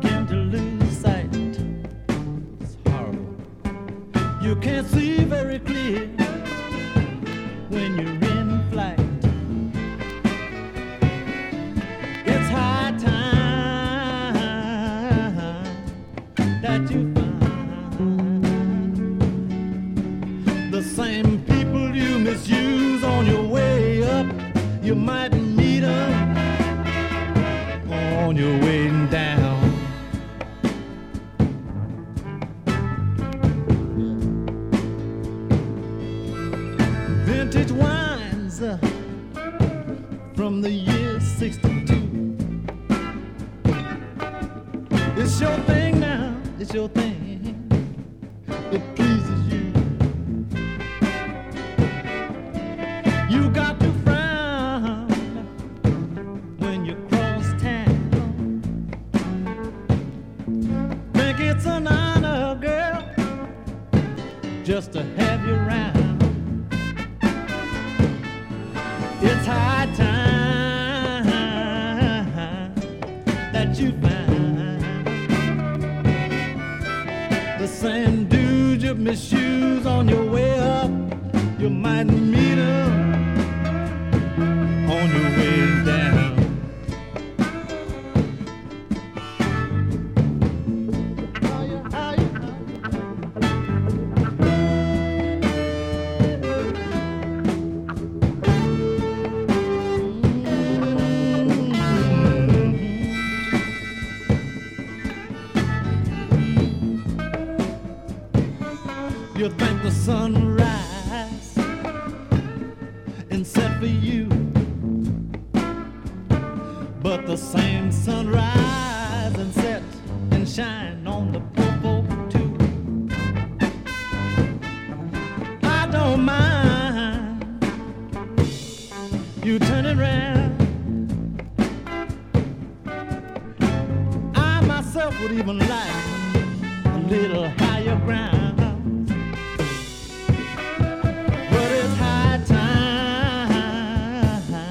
begin to lose sight. It's horrible. You can't see very clear when you're in flight. It's high time that you find the same people you misuse on your way up. You might meet them on your way down. Vintage wines from the year 62. It's your thing now, it's your thing. It pleases you. You got to frown when you cross town. Think it's an honor, girl, just to have you around. It's high time that you find the same dude you misuse on your way up. You might meet him on your way down. You think the sunrise and set for you, but the same sunrise and set and shine on the purple too. I don't mind you turning around. I myself would even like a little higher ground.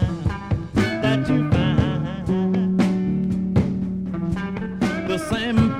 Same